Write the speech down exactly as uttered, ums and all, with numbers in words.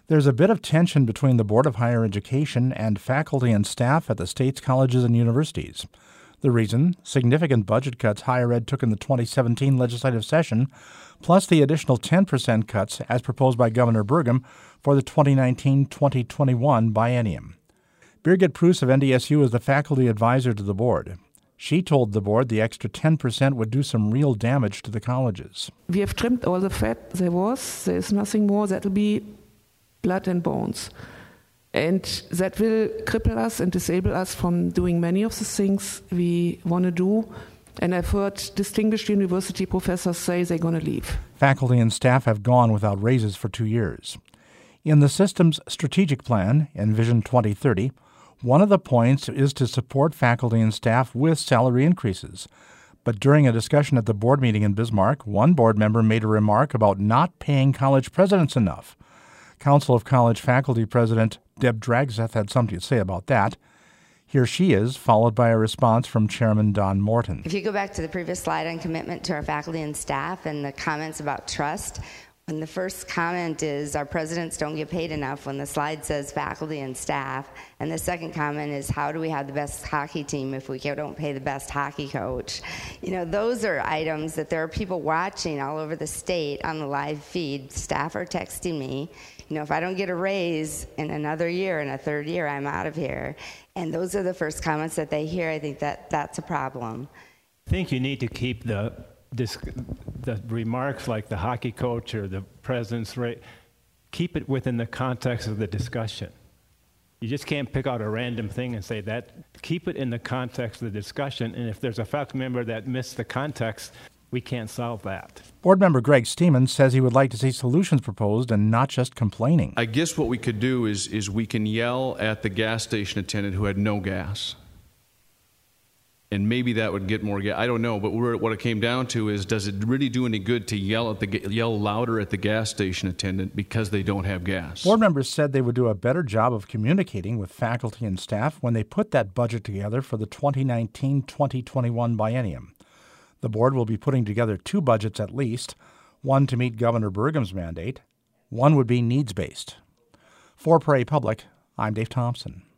There's a bit of tension between the Board of Higher Education and faculty and staff at the state's colleges and universities. The reason? Significant budget cuts higher ed took in the twenty seventeen legislative session, plus the additional ten percent cuts as proposed by Governor Burgum for the twenty nineteen twenty twenty-one biennium. Birgit Preuss of N D S U is the faculty advisor to the board. She told the board the extra ten percent would do some real damage to the colleges. We have trimmed all the fat there was. There is nothing more. That will be blood and bones. And that will cripple us and disable us from doing many of the things we want to do. And I've heard distinguished university professors say they're going to leave. Faculty and staff have gone without raises for two years. In the system's strategic plan, Envision twenty thirty, one of the points is to support faculty and staff with salary increases. But during a discussion at the board meeting in Bismarck, one board member made a remark about not paying college presidents enough. Council of College Faculty President Deb Dragseth had something to say about that. Here she is, followed by a response from Chairman Don Morton. If you go back to the previous slide on commitment to our faculty and staff and the comments about trust, when the first comment is our presidents don't get paid enough, when the slide says faculty and staff, and the second comment is how do we have the best hockey team if we don't pay the best hockey coach? You know, those are items that there are people watching all over the state on the live feed. Staff are texting me. You know, if I don't get a raise in another year, in a third year, I'm out of here. And those are the first comments that they hear. I think that that's a problem. I think you need to keep the this, the remarks like the hockey coach or the president's rate, keep it within the context of the discussion. You just can't pick out a random thing and say that. Keep it in the context of the discussion, and if there's a faculty member that missed the context, we can't solve that. Board member Greg Steemans says he would like to see solutions proposed and not just complaining. I guess what we could do is is we can yell at the gas station attendant who had no gas. And maybe that would get more gas. I don't know, but we're, what it came down to is, does it really do any good to yell at the yell louder at the gas station attendant because they don't have gas? Board members said they would do a better job of communicating with faculty and staff when they put that budget together for the twenty nineteen twenty twenty-one biennium. The board will be putting together two budgets at least, one to meet Governor Burgum's mandate, one would be needs-based. For Prairie Public, I'm Dave Thompson.